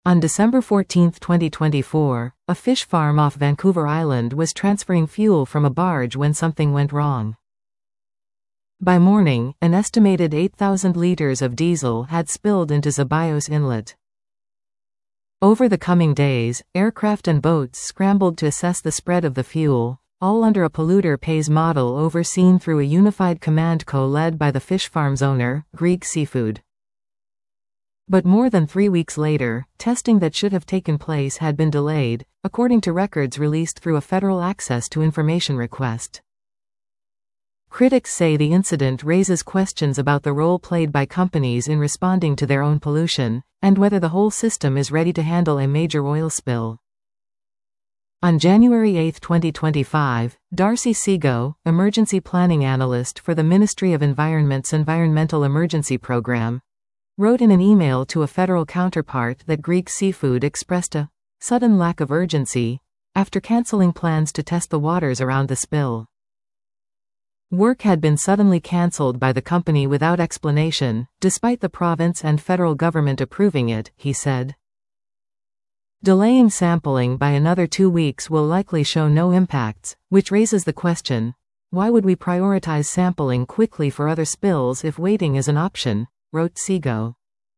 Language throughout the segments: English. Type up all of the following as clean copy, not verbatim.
On December 14, 2024, a fish farm off Vancouver Island was transferring fuel from a barge when something went wrong. By morning, an estimated 8,000 liters of diesel had spilled into Zeballos Inlet. Over the coming days, aircraft and boats scrambled to assess the spread of the fuel, all under a polluter pays model overseen through a unified command led by the fish farm's owner, Grieg Seafood. But more than 3 weeks later, testing that should have taken place had been delayed, according to records released through a federal access to information request. Critics say the incident raises questions about the role played by companies in responding to their own pollution, and whether the whole system is ready to handle a major oil spill. On January 8, 2025, Darcy Seago, emergency planning analyst for the Ministry of Environment's Environmental Emergency Program, wrote in an email to a federal counterpart that Grieg Seafood expressed a sudden lack of urgency after canceling plans to test the waters around the spill. Work had been suddenly cancelled by the company without explanation, despite the province and federal government approving it, he said. Delaying sampling by another 2 weeks will likely show no impacts, which raises the question, why would we prioritize sampling quickly for other spills if waiting is an option, wrote Seago.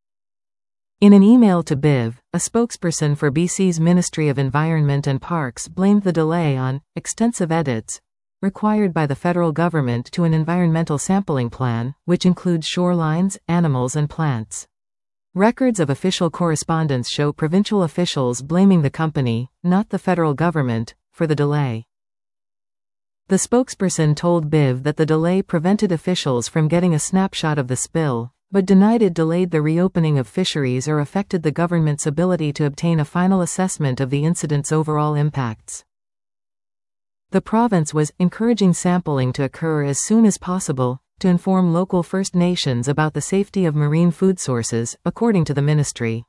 In an email to BIV, a spokesperson for BC's Ministry of Environment and Parks blamed the delay on extensive edits required by the federal government to an environmental sampling plan, which includes shorelines, animals and plants. Records of official correspondence show provincial officials blaming the company, not the federal government, for the delay. The spokesperson told BIV that the delay prevented officials from getting a snapshot of the spill, but denied it delayed the reopening of fisheries or affected the government's ability to obtain a final assessment of the incident's overall impacts. The province was encouraging sampling to occur as soon as possible, to inform local First Nations about the safety of marine food sources, according to the ministry.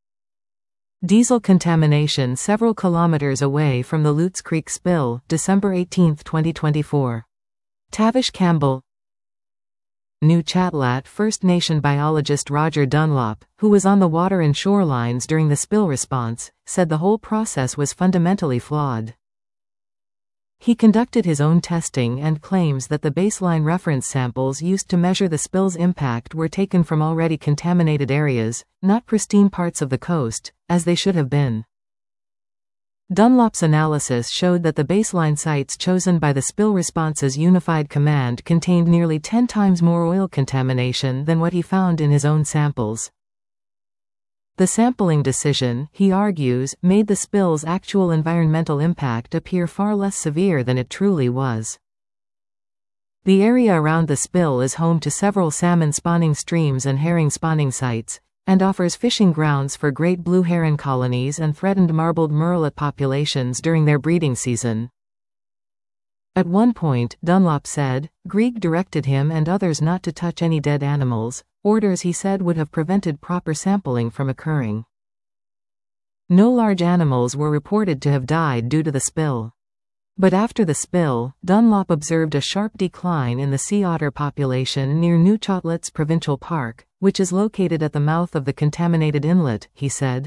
Diesel contamination several kilometers away from the Lutz Creek spill, December 18, 2024. Tavish Campbell. Nuchatlat First Nation biologist Roger Dunlop, who was on the water and shorelines during the spill response, said the whole process was fundamentally flawed. He conducted his own testing and claims that the baseline reference samples used to measure the spill's impact were taken from already contaminated areas, not pristine parts of the coast, as they should have been. Dunlop's analysis showed that the baseline sites chosen by the Spill Response's Unified Command contained nearly 10 times more oil contamination than what he found in his own samples. The sampling decision, he argues, made the spill's actual environmental impact appear far less severe than it truly was. The area around the spill is home to several salmon spawning streams and herring spawning sites, and offers fishing grounds for great blue heron colonies and threatened marbled murrelet populations during their breeding season. At one point, Dunlop said, Grieg directed him and others not to touch any dead animals, orders he said would have prevented proper sampling from occurring. No large animals were reported to have died due to the spill. But after the spill, Dunlop observed a sharp decline in the sea otter population near Nuchatlat's Provincial Park, which is located at the mouth of the contaminated inlet, he said.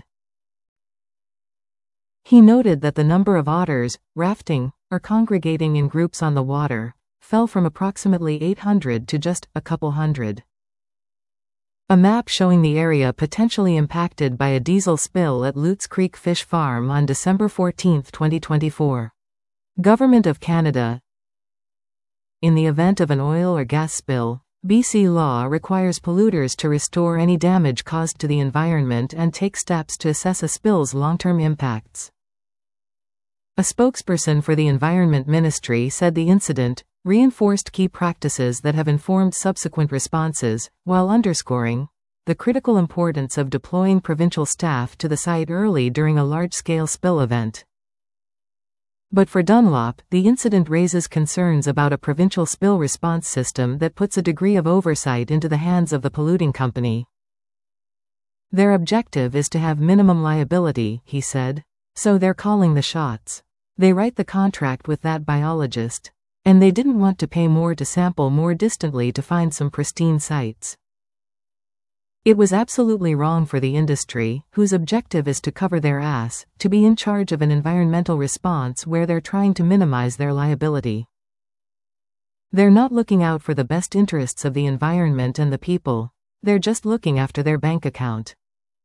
He noted that the number of otters, rafting, or congregating in groups on the water, fell from approximately 800 to just a couple hundred. A map showing the area potentially impacted by a diesel spill at Lutz Creek Fish Farm on December 14, 2024. Government of Canada. In the event of an oil or gas spill, BC law requires polluters to restore any damage caused to the environment and take steps to assess a spill's long-term impacts. A spokesperson for the Environment Ministry said the incident reinforced key practices that have informed subsequent responses, while underscoring the critical importance of deploying provincial staff to the site early during a large-scale spill event. But for Dunlop, the incident raises concerns about a provincial spill response system that puts a degree of oversight into the hands of the polluting company. Their objective is to have minimum liability, he said. So they're calling the shots. They write the contract with that biologist. And they didn't want to pay more to sample more distantly to find some pristine sites. It was absolutely wrong for the industry, whose objective is to cover their ass, to be in charge of an environmental response where they're trying to minimize their liability. They're not looking out for the best interests of the environment and the people. They're just looking after their bank account.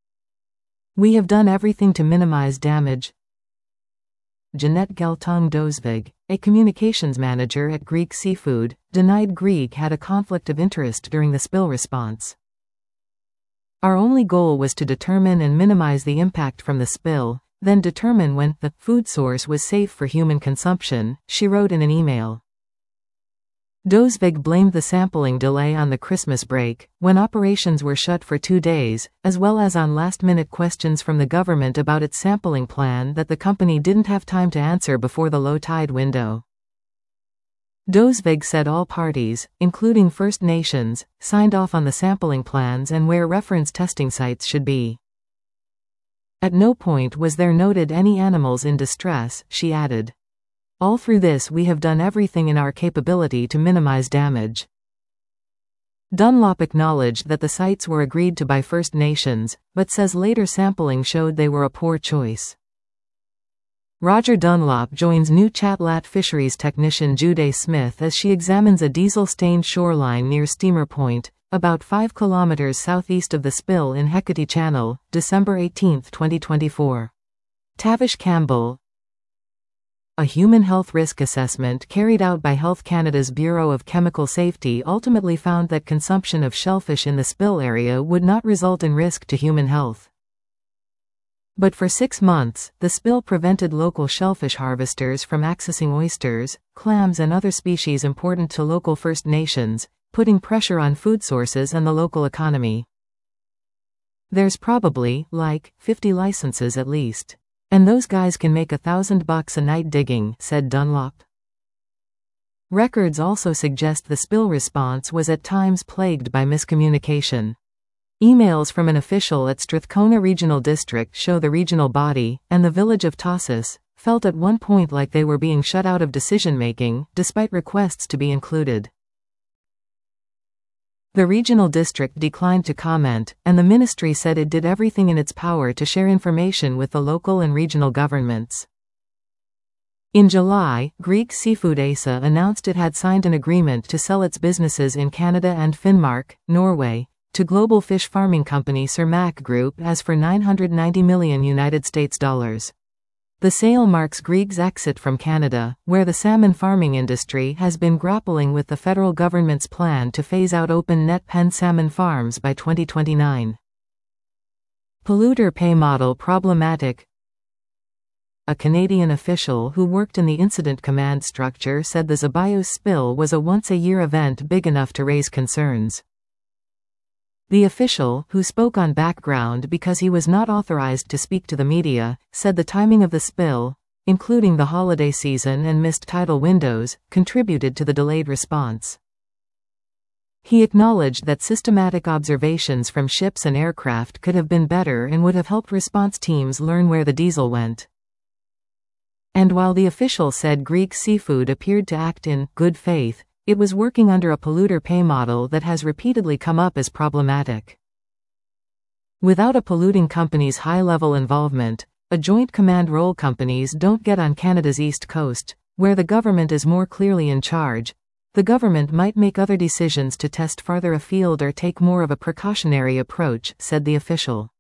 We have done everything to minimize damage. Jeanette Geltung-Dosvig, a communications manager at Grieg Seafood, denied Grieg had a conflict of interest during the spill response. Our only goal was to determine and minimize the impact from the spill, then determine when the food source was safe for human consumption, she wrote in an email. Dosvig blamed the sampling delay on the Christmas break, when operations were shut for 2 days, as well as on last-minute questions from the government about its sampling plan that the company didn't have time to answer before the low tide window. Dosvig said all parties, including First Nations, signed off on the sampling plans and where reference testing sites should be. At no point was there noted any animals in distress, she added. All through this we have done everything in our capability to minimize damage. Dunlop acknowledged that the sites were agreed to by First Nations, but says later sampling showed they were a poor choice. Roger Dunlop joins new Chatlat fisheries technician Jude Smith as she examines a diesel-stained shoreline near Steamer Point, about 5 kilometers southeast of the spill in Hecate Channel, December 18, 2024. Tavish Campbell. A human health risk assessment carried out by Health Canada's Bureau of Chemical Safety ultimately found that consumption of shellfish in the spill area would not result in risk to human health. But for 6 months, the spill prevented local shellfish harvesters from accessing oysters, clams and other species important to local First Nations, putting pressure on food sources and the local economy. There's probably, 50 licenses at least. And those guys can make $1,000 a night digging, said Dunlop. Records also suggest the spill response was at times plagued by miscommunication. Emails from an official at Strathcona Regional District show the regional body, and the village of Tossis, felt at one point like they were being shut out of decision-making, despite requests to be included. The regional district declined to comment, and the ministry said it did everything in its power to share information with the local and regional governments. In July, Grieg Seafood ASA announced it had signed an agreement to sell its businesses in Canada and Finnmark, Norway, to global fish farming company Cermaq Group as for $990 million United States dollars. The sale marks Grieg's exit from Canada, where the salmon farming industry has been grappling with the federal government's plan to phase out open net pen salmon farms by 2029. Polluter pay model problematic. A Canadian official who worked in the incident command structure said the Zabayos spill was a once-a-year event big enough to raise concerns. The official, who spoke on background because he was not authorized to speak to the media, said the timing of the spill, including the holiday season and missed tidal windows, contributed to the delayed response. He acknowledged that systematic observations from ships and aircraft could have been better and would have helped response teams learn where the diesel went. And while the official said Grieg Seafood appeared to act in good faith, it was working under a polluter pay model that has repeatedly come up as problematic. Without a polluting company's high-level involvement, a joint command role companies don't get on Canada's east coast, where the government is more clearly in charge. The government might make other decisions to test farther afield or take more of a precautionary approach, said the official.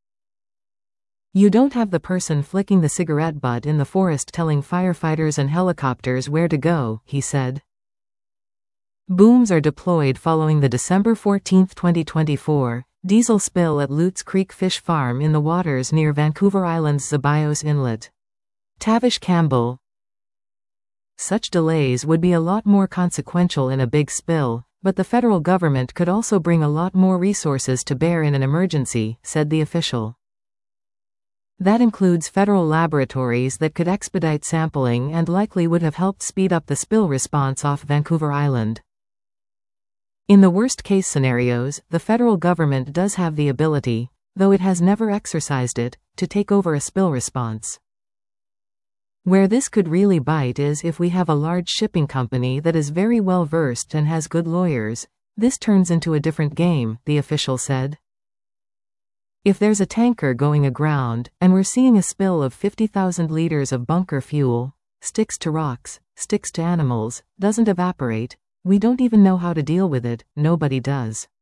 You don't have the person flicking the cigarette butt in the forest telling firefighters and helicopters where to go, he said. Booms are deployed following the December 14, 2024, diesel spill at Lutz Creek Fish Farm in the waters near Vancouver Island's Zabayos Inlet. Tavish Campbell. Such delays would be a lot more consequential in a big spill, but the federal government could also bring a lot more resources to bear in an emergency, said the official. That includes federal laboratories that could expedite sampling and likely would have helped speed up the spill response off Vancouver Island. In the worst-case scenarios, the federal government does have the ability, though it has never exercised it, to take over a spill response. Where this could really bite is if we have a large shipping company that is very well versed and has good lawyers. This turns into a different game, the official said. If there's a tanker going aground, and we're seeing a spill of 50,000 liters of bunker fuel, sticks to rocks, sticks to animals, doesn't evaporate, we don't even know how to deal with it, nobody does.